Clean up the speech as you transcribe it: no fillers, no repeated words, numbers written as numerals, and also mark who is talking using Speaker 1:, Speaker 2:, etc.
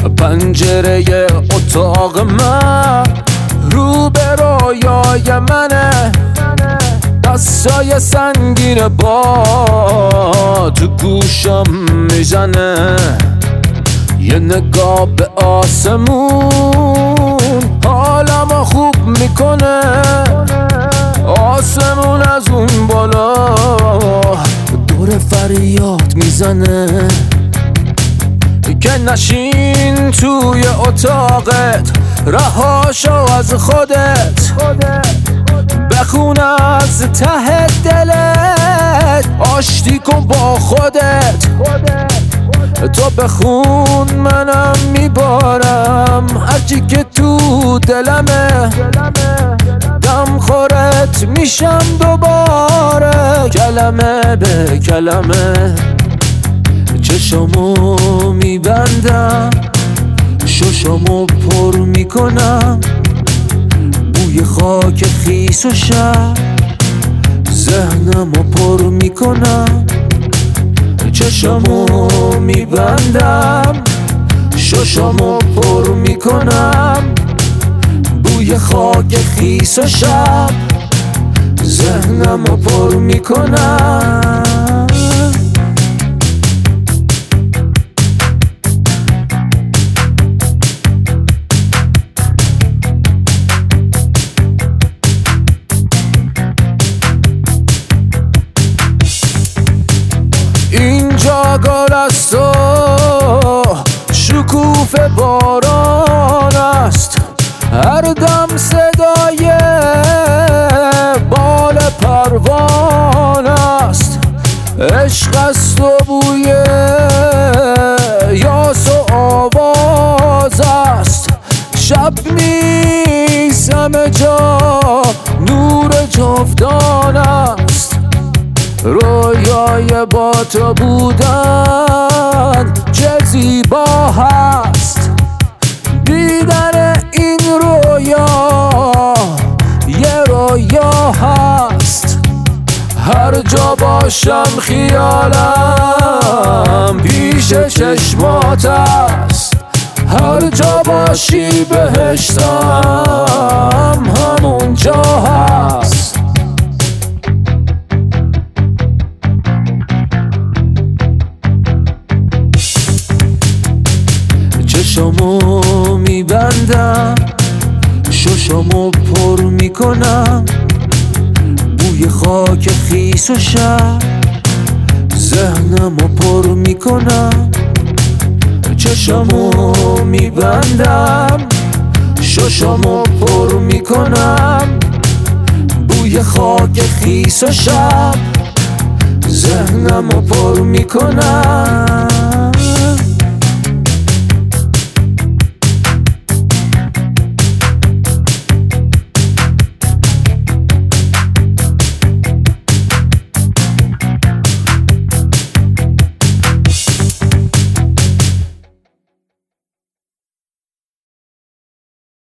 Speaker 1: پنجره اتاق من رو به رویای منه، دستای سنگین با تو گوشم میزنه. یه نگاه به آسمون حالمو خوب میکنه، آسمون از اون بالا دور فریاد میزنه که نشین توی اتاقت، رهاشو از خودت بخون از ته دلت، آشتی کن با خودت. تو بخون منم میبارم هرچی که تو دلمه، دم خورت میشم دوباره کلمه به کلمه. چشمو میبندم ششمو پر میکنم، بوی خاک خیس و شب ذهنمو پر میکنم. چشمو میبندم ششمو پر میکنم، بوی خاک خیس و شب ذهنمو پر میکنم. اینجا گل است و شکوفه باران است، هر دم صدای بال پروان است. عشق است و بوی یاس و آواز است، شب نیست همه جا نور جاودان است. رویای با تو بودن چه زیبا هست، دیدن این رویا یه رویا هست. هر جا باشم خیالم پیش چشمات است، هر جا باشی بهشتم همون جا هست. چشمو میبندم ششمو پر میکنم، بوی خاک خیس و شب ذهنمو پر میکنم. چشمو میبندم ششمو پر میکنم، بوی خاک خیس و شب ذهنمو پر میکنم.